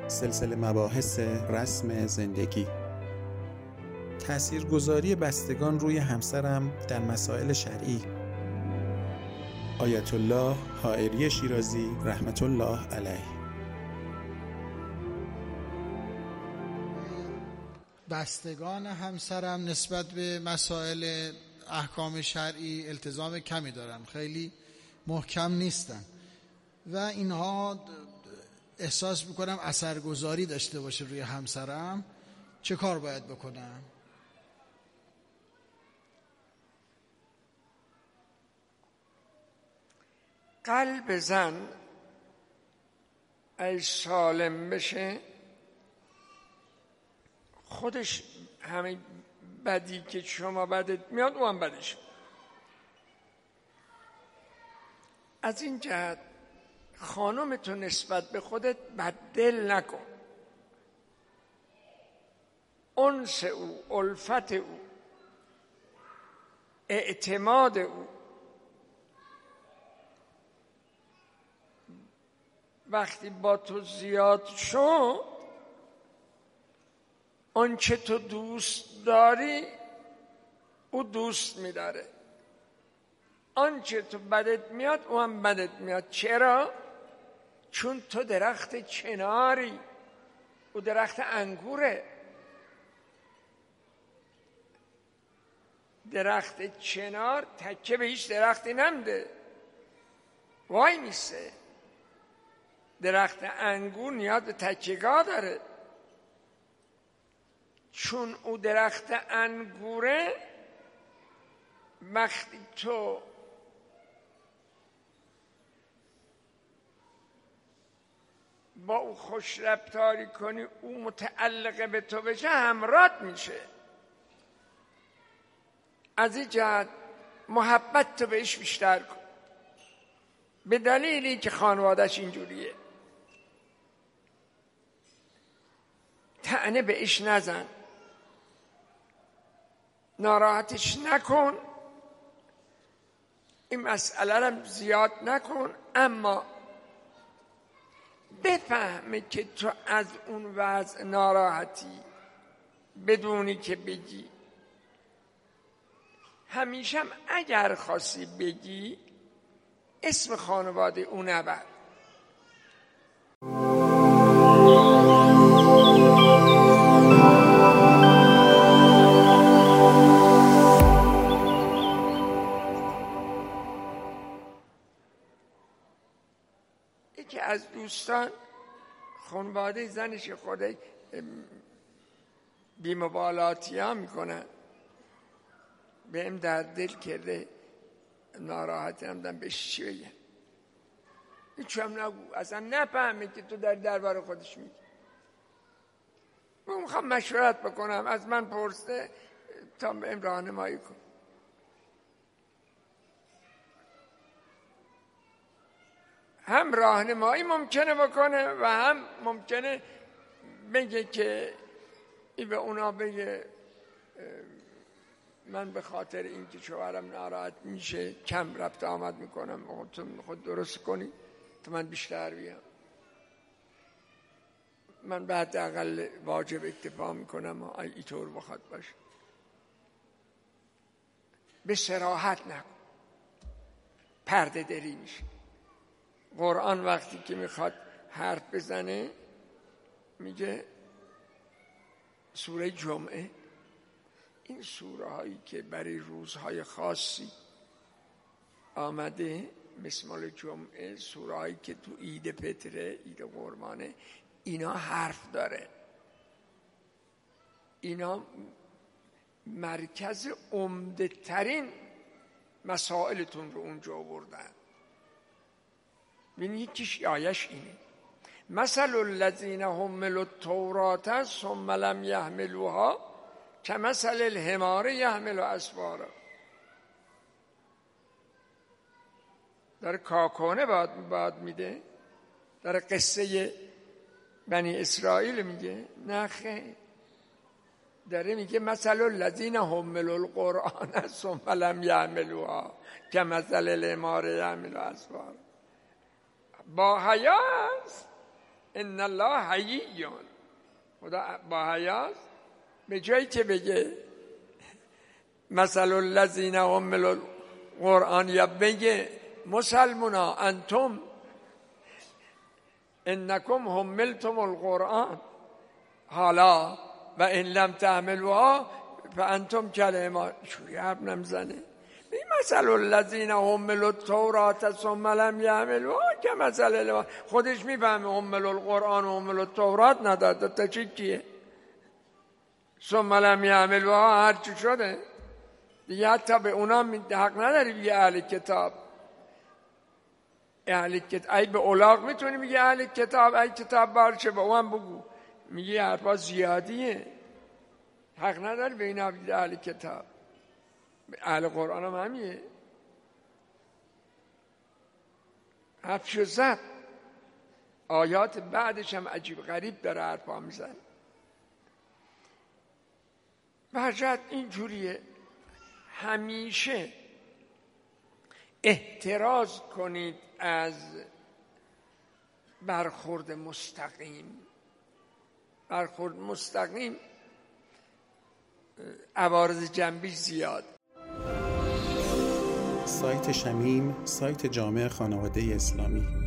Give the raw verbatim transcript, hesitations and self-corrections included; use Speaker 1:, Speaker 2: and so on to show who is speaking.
Speaker 1: سلسله مباحث رسم زندگی. تاثیرگذاری بستگان روی همسرم در مسائل شرعی. آیت الله حائری شیرازی رحمت الله علیه.
Speaker 2: بستگان همسرم نسبت به مسائل احکام شرعی التزام کمی دارن، خیلی محکم نیستن و اینها احساس میکنم اثرگذاری داشته باشه روی همسرم. چه کار باید بکنم؟
Speaker 3: قلب زن ای سالم بشه، خودش همه بدی که شما بدت میاد او هم بدش. از این جهت خانم تو نسبت به خودت بددل نکن. انس او، الفت او، اعتماد او وقتی با تو زیاد شد، آنچه تو دوست داری او دوست می‌داره، آنچه تو بدت میاد او هم بدت میاد. چرا؟ چون تو درخت چناری، او درخت انگوره. درخت چنار تکه به هیچ درختی نمیده، وای میسه. درخت انگور نیاز به تکیه‌گاه داره. چون او درخت انگوره، وقتی تو با او خوش رفتاری کنی، او متعلق به تو بشه، همراهت میشه. از این جهت محبت تو بهش بیشتر کن، به دلیلی که خانوادش اینجوریه. طعنه بهش نزن، ناراحتش نکن، این مسئله رو زیاد نکن، اما بفهمه که تو از اون وضع ناراحتی بدونی که بگی. همیشه هم اگر خواستی بگی اسم خانواده او نبر. یکی از دوستان خانواده زنش خورده بی‌مبالاتی ها میکنن، بهم در دل کرده، ناراحتی نمیدن بهش چی بگم. هیچ هم نگو، اصلا نفهمه که تو در درباره خودش میگی. من میخوام مشورت بکنم، از من پرسه تا بهم راهنمایی کن. هم راهنمایی ممکنه بکنه و هم ممکنه بگه که این به اونا بگه من به خاطر اینکه شوهرم ناراحت میشه کم رفت آمد میکنم، تو خود درست کنی تو من بیشتر بیام. من به حداقل واجب اکتفا میکنم و اینطور بخواد باشه. به صراحت نکن، پرده دری میشه. قرآن وقتی که میخواد حرف بزنه میگه، سوره جمعه، این سوره هایی که برای روزهای خاصی آمده، مثل مال جمعه، سوره هایی که تو عید فطره، عید قربانه، اینا حرف داره. اینا مرکز عمده ترین مسائلتون رو اونجا آوردن. ببین یکیش آیش اینه، مثل الذین حملوا التوراة ثم لم یحملوها کمثل الحمار یحمل اسفارا. داره کاکونه باد باد میده، داره قصه بنی اسرائیل میگه. نه خیر، داره میگه مثل الذین حملوا القرآن ثم لم یحملوها کمثل الحمار یحمل اسفارا. با حیا است ان الله حیی، خدا با حیاست. به جایی که بگه مثل الذین حملوا القرآن، یا بگه مسلمونا انتم انکم حملتم القرآن حالا و ان لم تحملوها فانتم کالحمار، شوری حرف نمیزنه. این مثل الذین حملوا التوراة ثم لم یحملوها که مثل الحمار. خودش میفهمه حملوا القرآن و حملوا التوراة نداد، تا چی کیه؟ ثم لم یحملوها هر چی شده دیگه، حتی به اونا حق نداری بگه اهل کتاب. اهل کتاب ای به اولاغ میتونی میگه اهل کتاب، ای کتاب بارچه به اون بگو، میگه حرفا زیادیه، حق نداری به اینا بگه اهل کتاب. اهل قرآن هم همیه، حرفشو زد. آیات بعدش هم عجیب غریب داره حرفا میزن. وجد اینجوریه، همیشه احتراز کنید از برخورد مستقیم. برخورد مستقیم عوارض جنبی زیاد.
Speaker 1: سایت شمیم، سایت جامع خانواده اسلامی.